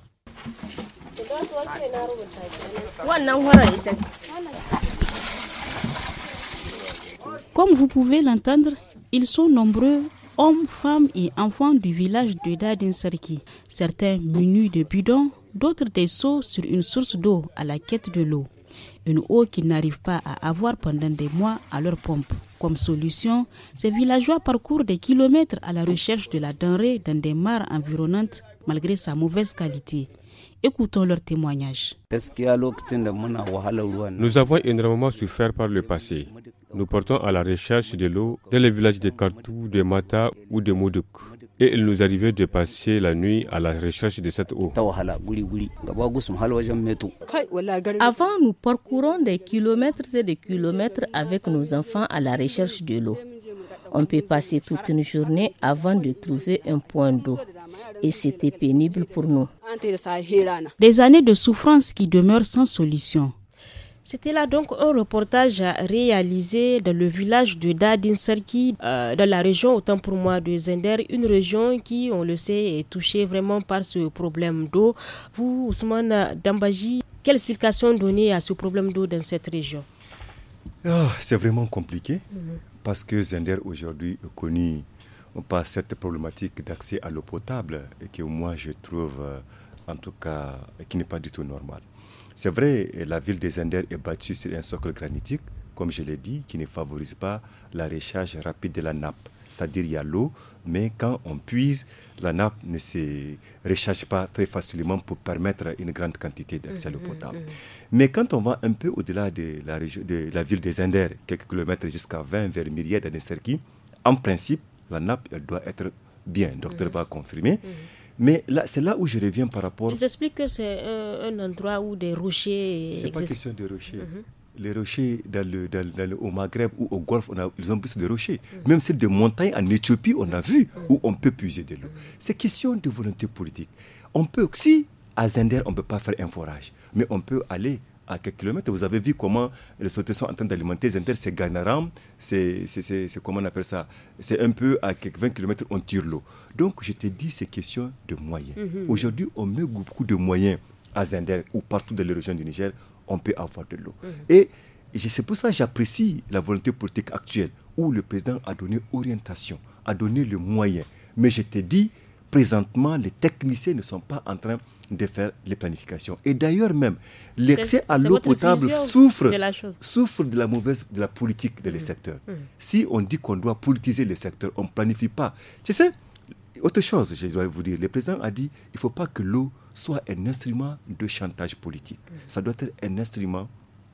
Comme vous pouvez l'entendre, ils sont nombreux, hommes, femmes et enfants du village de Dadinsarki. Certains munis de bidons, d'autres des seaux sur une source d'eau à la quête de l'eau. Une eau qu'ils n'arrivent pas à avoir pendant des mois à leur pompe. Comme solution, ces villageois parcourent des kilomètres à la recherche de la denrée dans des mares environnantes malgré sa mauvaise qualité. Écoutons leurs témoignages. Nous avons énormément souffert par le passé. Nous partons à la recherche de l'eau dans les villages de Kartou, de Mata ou de Moudouk. Et il nous arrivait de passer la nuit à la recherche de cette eau. Avant, nous parcourons des kilomètres et des kilomètres avec nos enfants à la recherche de l'eau. On peut passer toute une journée avant de trouver un point d'eau. Et c'était pénible pour nous. Des années de souffrance qui demeurent sans solution. C'était là donc un reportage réalisé dans le village de Dadinsarki, euh, dans la région, autant pour moi, de Zender, une région qui, on le sait, est touchée vraiment par ce problème d'eau. Vous, Ousmane Dambaji, quelle explication donner à ce problème d'eau dans cette région? Oh, c'est vraiment compliqué, mm-hmm. parce que Zender aujourd'hui est connu par cette problématique d'accès à l'eau potable et que moi je trouve, euh, en tout cas, qui n'est pas du tout normale. C'est vrai, la ville de Zender est bâtie sur un socle granitique, comme je l'ai dit, qui ne favorise pas la recharge rapide de la nappe. C'est-à-dire qu'il y a l'eau, mais quand on puise, la nappe ne se recharge pas très facilement pour permettre une grande quantité d'accès à l'eau potable. Mais quand on va un peu au-delà de la, région, de la ville de Zender, quelques kilomètres jusqu'à vingt vers Myriad de Dadinsarki, en principe, la nappe elle doit être bien. Le docteur va confirmer. Mais là, c'est là où je reviens par rapport... Ils expliquent que c'est un, un endroit où des rochers... Ce n'est pas question de rochers. Mm-hmm. Les rochers dans le, dans, dans le, au Maghreb ou au Golfe, on a, ils ont plus de rochers. Mm-hmm. Même celles de montagne en Éthiopie, on a vu mm-hmm. où on peut puiser de l'eau. Mm-hmm. C'est question de volonté politique. On peut, si à Zender, on ne peut pas faire un forage, mais on peut aller à quelques kilomètres. Vous avez vu comment les autorités sont en train d'alimenter Zender, c'est Ganaram, c'est, c'est, c'est, c'est comment on appelle ça, c'est un peu à quelques vingt kilomètres, on tire l'eau. Donc, je te dis, c'est question de moyens. Mm-hmm. Aujourd'hui, on met beaucoup de moyens à Zender ou partout dans les régions du Niger, on peut avoir de l'eau. Mm-hmm. Et c'est pour ça que j'apprécie la volonté politique actuelle où le président a donné orientation, a donné le moyen. Mais je te dis, présentement, les techniciens ne sont pas en train de faire les planifications. Et d'ailleurs même, l'accès à l'eau potable souffre de, souffre de la mauvaise de la politique dans mmh. les secteurs. Mmh. Si on dit qu'on doit politiser les secteurs, on ne planifie pas. Tu sais, autre chose, je dois vous dire, le président a dit il ne faut pas que l'eau soit un instrument de chantage politique. Mmh. Ça doit être un instrument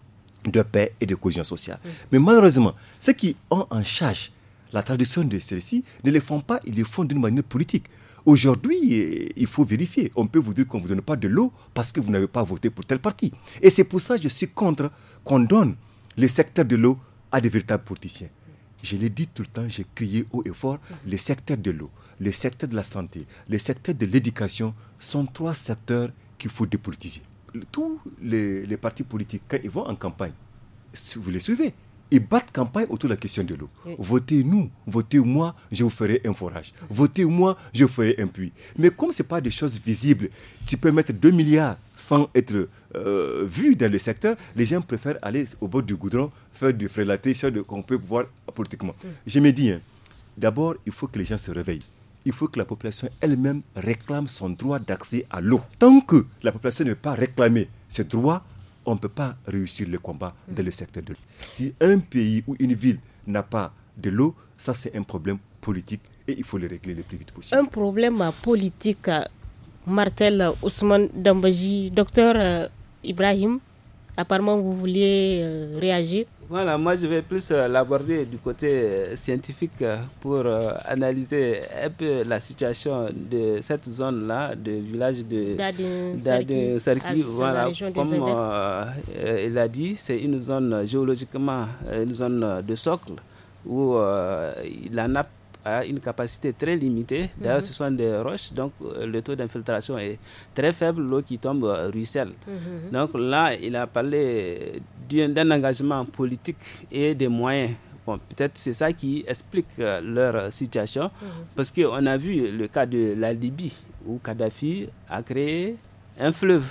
de paix et de cohésion sociale. Mmh. Mais malheureusement, ceux qui ont en charge la traduction de celle-ci ne le font pas, ils le font d'une manière politique. Aujourd'hui, il faut vérifier. On peut vous dire qu'on ne vous donne pas de l'eau parce que vous n'avez pas voté pour tel parti. Et c'est pour ça que je suis contre qu'on donne le secteur de l'eau à des véritables politiciens. Je l'ai dit tout le temps, j'ai crié haut et fort, le secteur de l'eau, le secteur de la santé, le secteur de l'éducation sont trois secteurs qu'il faut dépolitiser. Tous les, les partis politiques, quand ils vont en campagne, vous les suivez, ils battent campagne autour de la question de l'eau. Oui. Votez-nous, votez-moi, je vous ferai un forage. Votez-moi, je vous ferai un puits. Mais comme ce n'est pas des choses visibles, tu peux mettre deux milliards sans être euh, vu dans le secteur, les gens préfèrent aller au bord du goudron, faire du frélaté, chose qu'on peut voir politiquement. Mm. Je me dis, hein, d'abord, il faut que les gens se réveillent. Il faut que la population elle-même réclame son droit d'accès à l'eau. Tant que la population ne veut pas réclamer ce droit, on ne peut pas réussir le combat dans le secteur de l'eau. Si un pays ou une ville n'a pas de l'eau, ça c'est un problème politique et il faut le régler le plus vite possible. Un problème politique, Martel Ousmane Dambaji. Docteur euh, Ibrahim, apparemment vous vouliez euh, réagir. Voilà, moi je vais plus euh, l'aborder du côté euh, scientifique euh, pour euh, analyser un peu la situation de cette zone-là, du village de Dadin-Sarki. Voilà, comme euh, euh, il a dit, c'est une zone géologiquement, une zone de socle où euh, la nappe a une capacité très limitée. D'ailleurs, mm-hmm. ce sont des roches, donc euh, le taux d'infiltration est très faible, l'eau qui tombe euh, ruisselle. Mm-hmm. Donc là, il a parlé d'un, d'un engagement politique et des moyens. Bon, peut-être c'est ça qui explique euh, leur situation, mm-hmm. parce qu'on a vu le cas de la Libye, où Kadhafi a créé un fleuve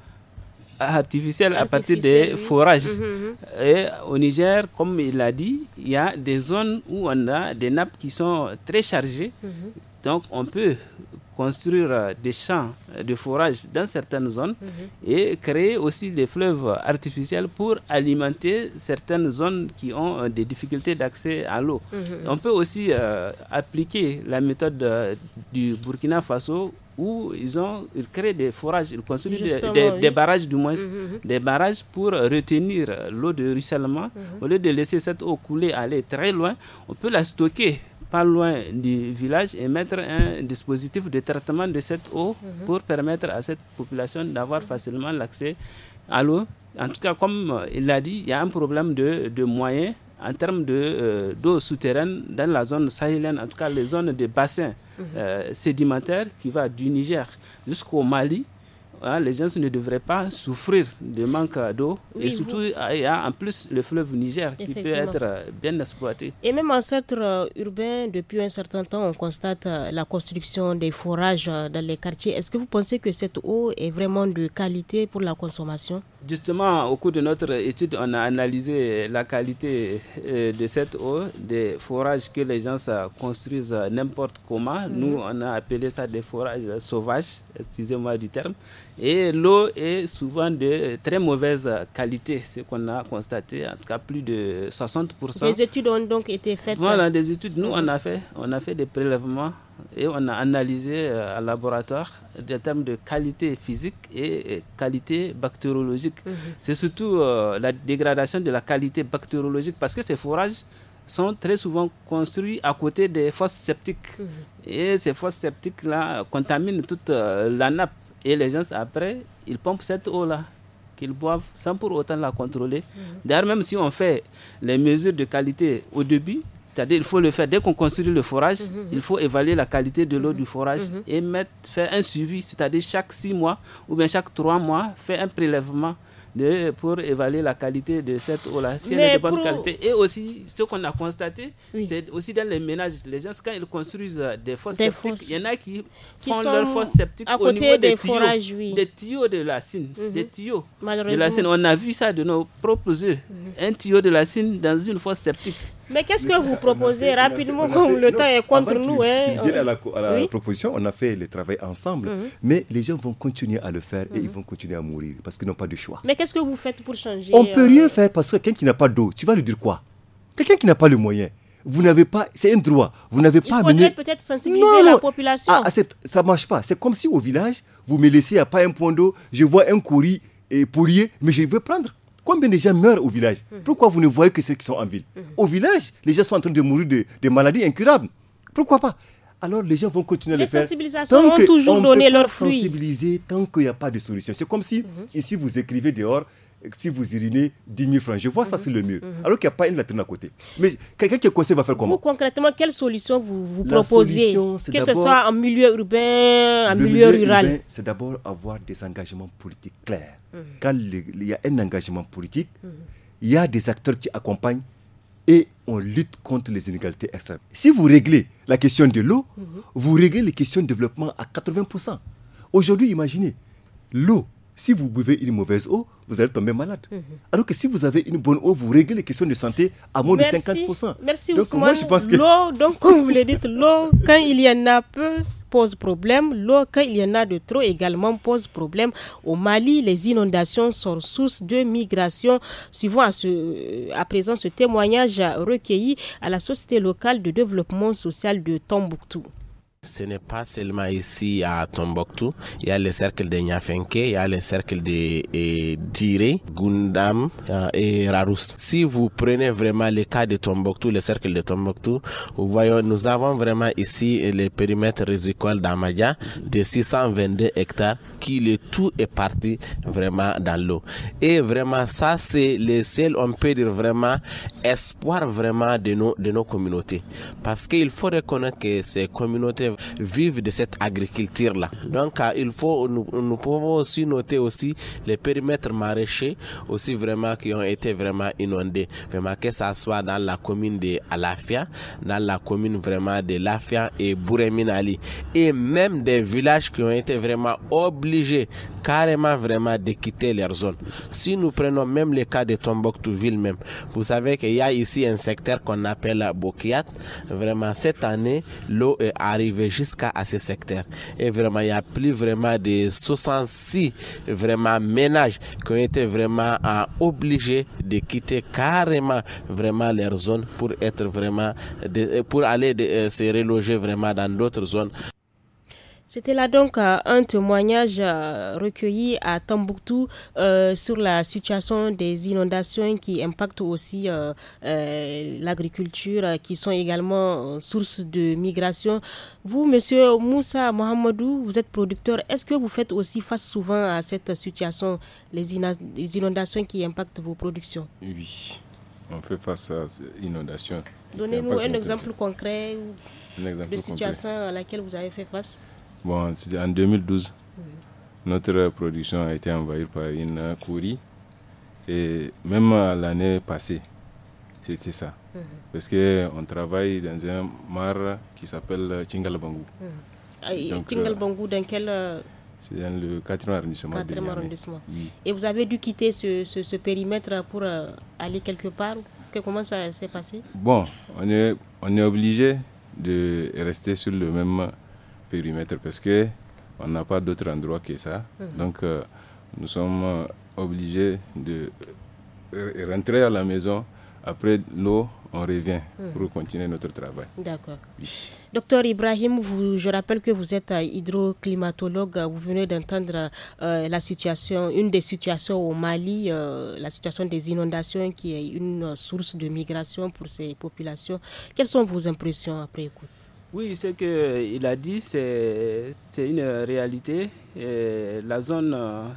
artificiel à partir des oui. forages. Mmh. Et au Niger, comme il l'a dit, il y a des zones où on a des nappes qui sont très chargées. Mmh. Donc on peut construire des champs de forage dans certaines zones mmh. et créer aussi des fleuves artificiels pour alimenter certaines zones qui ont des difficultés d'accès à l'eau. Mmh. On peut aussi euh, appliquer la méthode euh, du Burkina Faso où ils ont ils créent des forages, ils construisent des, des, oui. des barrages du moins, mmh. des barrages pour retenir l'eau de ruissellement. Mmh. Au lieu de laisser cette eau couler, aller très loin, on peut la stocker pas loin du village et mettre un dispositif de traitement de cette eau mmh. pour permettre à cette population d'avoir mmh. facilement l'accès à l'eau. En tout cas, comme il l'a dit, il y a un problème de, de moyens en termes de, euh, d'eau souterraine dans la zone sahélienne, en tout cas les zones de bassins mmh. euh, sédimentaires qui va du Niger jusqu'au Mali. Hein, les gens ne devraient pas souffrir de manque d'eau. Oui, et surtout, vous... il y a en plus le fleuve Niger qui peut être bien exploité. Et même en centre euh, urbain, depuis un certain temps, on constate euh, la construction des forages euh, dans les quartiers. Est-ce que vous pensez que cette eau est vraiment de qualité pour la consommation ? Justement, au cours de notre étude, on a analysé la qualité euh, de cette eau, des forages que les gens ça, construisent euh, n'importe comment. Mmh. Nous, on a appelé ça des forages sauvages, excusez-moi du terme. Et l'eau est souvent de très mauvaise qualité, ce qu'on a constaté, en tout cas plus de soixante pour cent. Des études ont donc été faites. Voilà, des études. Nous, on a fait, on a fait des prélèvements et on a analysé euh, en laboratoire des termes de qualité physique et, et qualité bactériologique. Mm-hmm. C'est surtout euh, la dégradation de la qualité bactériologique parce que ces forages sont très souvent construits à côté des fosses septiques. Mm-hmm. Et ces fosses septiques-là contaminent toute euh, la nappe. Et les gens, après, ils pompent cette eau-là, qu'ils boivent sans pour autant la contrôler. Mmh. D'ailleurs, même si on fait les mesures de qualité au début, c'est-à-dire il faut le faire dès qu'on construit le forage, mmh. il faut évaluer la qualité de l'eau mmh. du forage mmh. et mettre, faire un suivi, c'est-à-dire chaque six mois ou bien chaque trois mois, faire un prélèvement de, pour évaluer la qualité de cette eau-là, si elle est de bonne pour... qualité. Et aussi, ce qu'on a constaté, oui. c'est aussi dans les ménages, les gens, quand ils construisent des fosses des septiques, fosses... il y en a qui, qui font leurs fosses septiques au niveau des, des tuyaux, forages, oui. des tuyaux de la Sine, mm-hmm. des tuyaux de la Sine. On a vu ça de nos propres yeux, mm-hmm. un tuyau de la Sine dans une fosse septique. Mais qu'est-ce que vous proposez rapidement, comme le temps est contre nous hein? à la, à la oui? proposition, on a fait le travail ensemble, mm-hmm. mais les gens vont continuer à le faire mm-hmm. et ils vont continuer à mourir parce qu'ils n'ont pas de choix. Mais qu'est-ce que vous faites pour changer? On ne peut euh... rien faire parce que quelqu'un qui n'a pas d'eau, tu vas lui dire quoi? Quelqu'un qui n'a pas le moyen, vous n'avez pas, c'est un droit, vous n'avez il pas amené... Il faudrait peut-être sensibiliser non, la population. Ah, ça ne marche pas. C'est comme si au village, vous me laissez à pas un point d'eau, je vois un courrier et pourrier, mais je veux prendre. Combien de gens meurent au village? mmh. Pourquoi vous ne voyez que ceux qui sont en ville? mmh. Au village, les gens sont en train de mourir de, de maladies incurables. Pourquoi pas? Alors les gens vont continuer à les le faire. Les sensibilisations ont toujours donné leur fruit. On peut sensibiliser tant qu'il n'y a pas de solution. C'est comme si, mmh. ici, vous écrivez dehors, si vous urinez dix mille francs, je vois mmh. ça sur le mur, mmh. alors qu'il n'y a pas une latrine à côté. Mais quelqu'un qui est conseillé va faire comment? Vous, concrètement, quelle solution vous, vous proposez? Que ce soit en milieu urbain, en milieu, milieu rural urbain, c'est d'abord avoir des engagements politiques clairs. Mmh. Quand il y a un engagement politique, mmh. il y a des acteurs qui accompagnent et on lutte contre les inégalités extrêmes. Si vous réglez la question de l'eau, mmh. vous réglez les questions de développement à quatre-vingts pour cent. Aujourd'hui, imaginez, l'eau, si vous buvez une mauvaise eau, vous allez tomber malade. Mmh. Alors que si vous avez une bonne eau, vous réglez les questions de santé à moins Merci. de cinquante pour cent. Merci donc, Ousmane. Moi, je pense que... L'eau, donc comme vous l'avez dit, l'eau, quand il y en a peu, pose problème. L'eau, quand il y en a de trop, également pose problème. Au Mali, les inondations sont source de migration. Suivant à, ce, à présent ce témoignage recueilli à la Société locale de développement social de Tombouctou. Ce n'est pas seulement ici à Tombouctou, il y a le cercle de Niafenke, il y a le cercle de eh, Diré, Gundam euh, et Rarous. Si vous prenez vraiment le cas de Tombouctou, le cercle de Tombouctou, vous voyez, nous avons vraiment ici le périmètre rizicoles d'Amadia de six cent vingt-deux hectares qui le tout est parti vraiment dans l'eau. Et vraiment ça c'est le seul, on peut dire vraiment, espoir vraiment de nos, de nos communautés. Parce qu'il faut reconnaître que ces communautés vivent de cette agriculture-là. Donc, euh, il faut, nous, nous pouvons aussi noter aussi les périmètres maraîchers aussi vraiment qui ont été vraiment inondés. Vraiment que ça soit dans la commune de Alafia, dans la commune vraiment de Lafia et Bouré-Minali. Et même des villages qui ont été vraiment obligés carrément vraiment de quitter leur zone. Si nous prenons même le cas de Tombouctou ville même, vous savez qu'il y a ici un secteur qu'on appelle Bokiat. Vraiment, cette année, l'eau est arrivée jusqu'à à ce secteur. Et vraiment, il y a plus vraiment de soixante-six vraiment ménages qui ont été vraiment euh, obligés de quitter carrément vraiment leur zone pour être vraiment, de, pour aller de, euh, se reloger vraiment dans d'autres zones. C'était là donc euh, un témoignage euh, recueilli à Tombouctou euh, sur la situation des inondations qui impactent aussi euh, euh, l'agriculture, euh, qui sont également euh, source de migration. Vous, monsieur Moussa Mohamedou, vous êtes producteur. Est-ce que vous faites aussi face souvent à cette situation, les, ina- les inondations qui impactent vos productions? Oui, on fait face à ces inondations. Donnez-nous un exemple concret un exemple de situation concret. à laquelle vous avez fait face. Bon, c'était en deux mille douze, mmh. notre production a été envahie par une courie. Et même l'année passée, c'était ça. Mmh. Parce qu'on travaille dans un mar qui s'appelle Tchingalbangou. Mmh. Tchingalbangou, dans quel... C'est dans le quatrième arrondissement. quatrième arrondissement. Oui. Et vous avez dû quitter ce, ce, ce périmètre pour euh, aller quelque part? que, Comment ça s'est passé? Bon, on est, on est obligé de rester sur le même périmètre parce que on n'a pas d'autre endroit que ça. Mmh. Donc euh, nous sommes euh, obligés de r- rentrer à la maison. Après l'eau, on revient mmh. pour continuer notre travail. D'accord. Oui. Docteur Ibrahim, vous, je rappelle que vous êtes hydroclimatologue. Vous venez d'entendre euh, la situation, une des situations au Mali, euh, la situation des inondations qui est une source de migration pour ces populations. Quelles sont vos impressions après écoute? Oui, ce qu'il a dit, c'est, c'est une réalité. Et la zone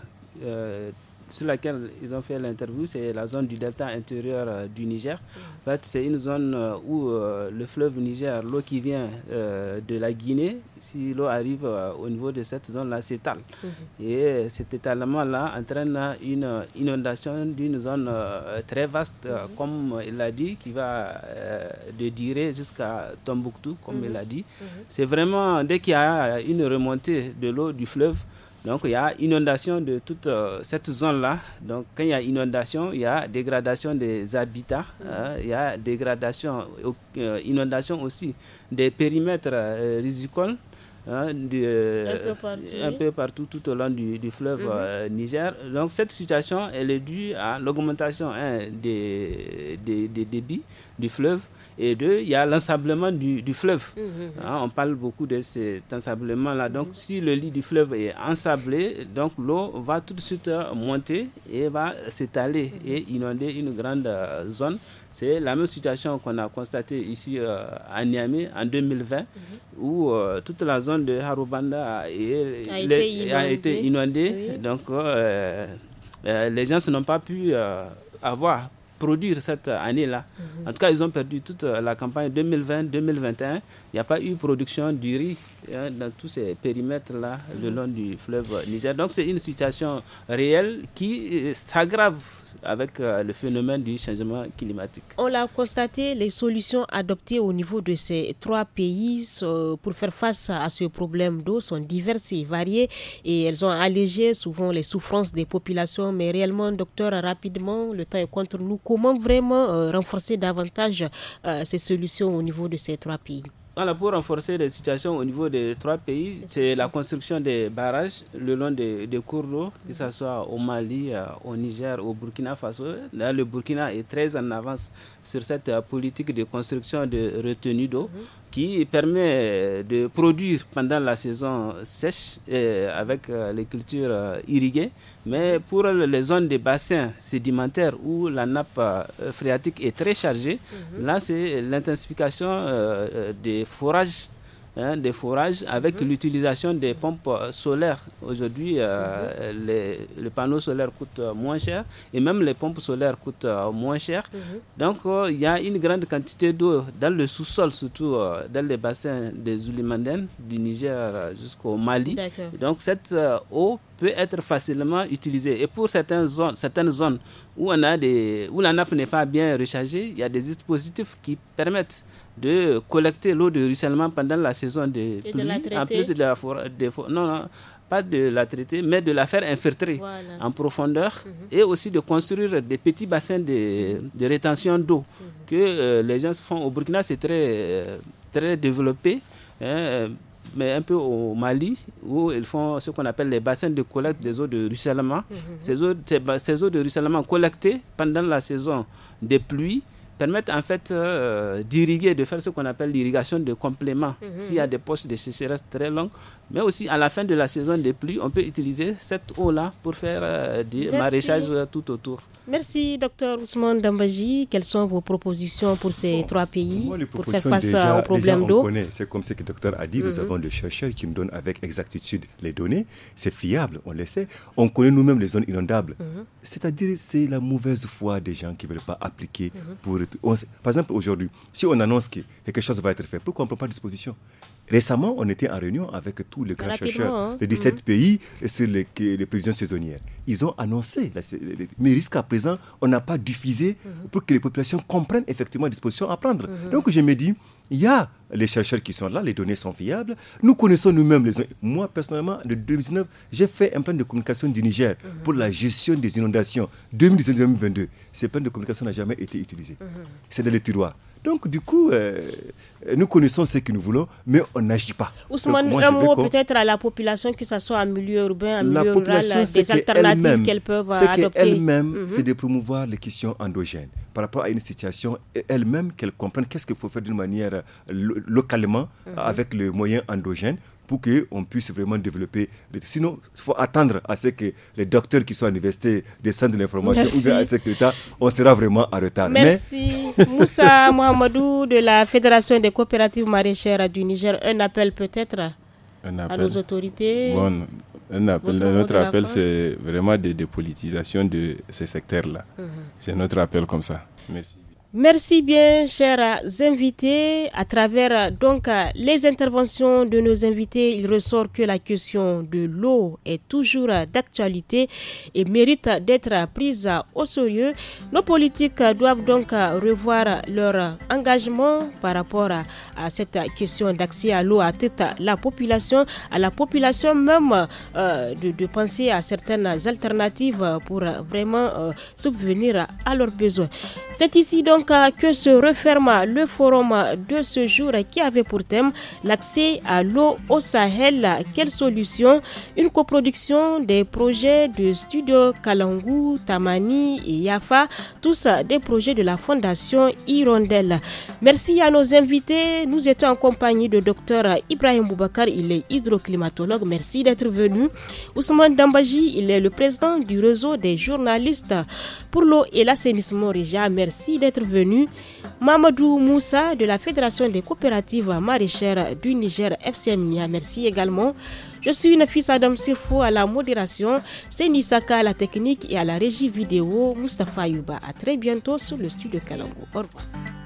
euh, sur laquelle ils ont fait l'interview, c'est la zone du delta intérieur euh, du Niger. En fait, c'est une zone euh, où euh, le fleuve Niger, l'eau qui vient euh, de la Guinée, si l'eau arrive euh, au niveau de cette zone-là, s'étale. Mm-hmm. Et cet étalement-là entraîne une inondation d'une zone euh, très vaste, euh, mm-hmm. comme il l'a dit, qui va euh, de Diré jusqu'à Tombouctou, comme mm-hmm. il l'a dit. Mm-hmm. C'est vraiment, dès qu'il y a une remontée de l'eau du fleuve, donc il y a inondation de toute euh, cette zone-là. Donc quand il y a inondation, il y a dégradation des habitats, mmh. euh, il y a dégradation, euh, inondation aussi des périmètres euh, rizicoles. Hein, de, euh, un, peu partout, un peu partout tout au long du, du fleuve mmh. euh, Niger. Donc cette situation, elle est due à l'augmentation hein, des, des, des débits du fleuve. Et deux, il y a l'ensablement du, du fleuve. Mmh, mmh. Hein, on parle beaucoup de cet ensablement-là. Donc, mmh. si le lit du fleuve est ensablé, donc l'eau va tout de suite monter et va s'étaler mmh. et inonder une grande euh, zone. C'est la même situation qu'on a constatée ici euh, à Niamey en deux mille vingt, mmh. où euh, toute la zone de Harubanda a, a, été, inondée. a été inondée. Oui. Donc, euh, euh, les gens n'ont pas pu euh, avoir produire cette année-là. Mm-hmm. En tout cas, ils ont perdu toute la campagne deux mille vingt deux mille vingt et un. Il n'y a pas eu production du riz hein, dans tous ces périmètres-là, mm-hmm. le long du fleuve Niger. Donc, c'est une situation réelle qui s'aggrave avec euh, le phénomène du changement climatique. On l'a constaté, les solutions adoptées au niveau de ces trois pays euh, pour faire face à ce problème d'eau sont diverses et variées et elles ont allégé souvent les souffrances des populations. Mais réellement, docteur, rapidement, le temps est contre nous. Comment vraiment euh, renforcer davantage euh, ces solutions au niveau de ces trois pays? Voilà, pour renforcer les situations au niveau des trois pays, c'est la construction des barrages le long des, des cours d'eau, que ce soit au Mali, au Niger, au Burkina Faso. Là, le Burkina est très en avance sur cette politique de construction de retenue d'eau mm-hmm. qui permet de produire pendant la saison sèche euh, avec euh, les cultures euh, irriguées. Mais pour les zones des bassins sédimentaires où la nappe euh, phréatique est très chargée, mm-hmm. là c'est l'intensification euh, des forages, hein, des forages avec mm-hmm. l'utilisation des pompes solaires. Aujourd'hui, euh, mm-hmm. les, les panneaux solaires coûtent moins cher et même les pompes solaires coûtent euh, moins cher. Mm-hmm. Donc, il euh, y a une grande quantité d'eau dans le sous-sol, surtout euh, dans les bassins des Oulimandènes, du Niger euh, jusqu'au Mali. D'accord. Donc, cette euh, eau peut être facilement utilisée. Et pour certaines zones, certaines zones où, on a des, où la nappe n'est pas bien rechargée, il y a des dispositifs qui permettent de collecter l'eau de ruissellement pendant la saison de pluie, de en plus de la forêt, de, non, non, pas de la traiter, mais de la faire infiltrer voilà. en profondeur mm-hmm. et aussi de construire des petits bassins de, de rétention d'eau mm-hmm. que euh, les gens font au Burkina, c'est très, euh, très développé. Hein, mais un peu au Mali, où ils font ce qu'on appelle les bassins de collecte des eaux de ruissellement. Mm-hmm. Ces, eaux, ces, ces eaux de ruissellement collectées pendant la saison des pluies permettent en fait euh, d'irriguer, de faire ce qu'on appelle l'irrigation de complément. Mm-hmm. S'il y a des poches de sécheresse très longues, mais aussi à la fin de la saison des pluies, on peut utiliser cette eau-là pour faire euh, du maraîchage tout autour. Merci, docteur Ousmane Dambaji. Quelles sont vos propositions pour ces bon, trois pays moi, pour faire face déjà, au problème d'eau? C'est comme ce que le docteur a dit, mm-hmm. nous avons des chercheurs qui nous donnent avec exactitude les données. C'est fiable, on le sait. On connaît nous-mêmes les zones inondables. Mm-hmm. C'est-à-dire c'est la mauvaise foi des gens qui ne veulent pas appliquer. Mm-hmm. Pour, on, par exemple, aujourd'hui, si on annonce que quelque chose va être fait, pourquoi on ne prend pas de disposition? Récemment, on était en réunion avec tous les grands chercheurs hein. de dix-sept mmh. pays sur les, les prévisions saisonnières. Ils ont annoncé, là, mais jusqu'à présent, on n'a pas diffusé mmh. pour que les populations comprennent effectivement les dispositions à prendre. Mmh. Donc je me dis, il y a les chercheurs qui sont là, les données sont fiables. Nous connaissons nous-mêmes les... Moi, personnellement, en deux mille dix-neuf, j'ai fait un plan de communication du Niger mmh. pour la gestion des inondations. deux mille dix-neuf deux mille vingt-deux, ce plan de communication n'a jamais été utilisé. Mmh. C'est dans les tiroirs. Donc, du coup, euh, nous connaissons ce que nous voulons, mais on n'agit pas. Ousmane, moi, un mot peut-être à la population, que ce soit en milieu urbain, en milieu rural, des alternatives qu'elles peuvent c'est adopter. Elle-même, mm-hmm. c'est de promouvoir les questions endogènes par rapport à une situation, elle-même, qu'elle comprenne qu'est-ce qu'il faut faire d'une manière lo- localement, mm-hmm. avec les moyens endogènes, pour qu'on puisse vraiment développer. Sinon, il faut attendre à ce que les docteurs qui sont à l'université descendent de l'information ou bien à ce que l'État, on sera vraiment en retard. Merci. Mais... Moussa Mohamedou de la Fédération des coopératives maraîchères du Niger, un appel peut-être un appel. à nos autorités. Bon, un appel. Notre appel, c'est vraiment de dépolitisation de ces secteurs-là. Mm-hmm. C'est notre appel comme ça. Merci. Merci bien, chers invités. À travers donc les interventions de nos invités, il ressort que la question de l'eau est toujours d'actualité et mérite d'être prise au sérieux. Nos politiques doivent donc revoir leur engagement par rapport à, à cette question d'accès à l'eau à toute la population, à la population même euh, de, de penser à certaines alternatives pour vraiment euh, subvenir à leurs besoins. C'est ici donc que se referme le forum de ce jour qui avait pour thème l'accès à l'eau au Sahel. Quelle solution? Une coproduction des projets de Studio Kalangu, Tamani et Yafa, tous des projets de la Fondation Hirondelle. Merci à nos invités. Nous étions en compagnie de Dr Ibrahim Boubacar, il est hydroclimatologue. Merci d'être venu. Ousmane Dambaji, il est le président du réseau des journalistes pour l'eau et l'assainissement Régia. Merci d'être venu. Mamadou Moussa de la Fédération des coopératives maraîchères du Niger, F C M N I A. Merci également. Je suis Nafis Adam Sirfo à la modération, c'est Nisaka à la technique et à la régie vidéo, Mustafa Yuba. À très bientôt sur le studio Kalangu. Au revoir.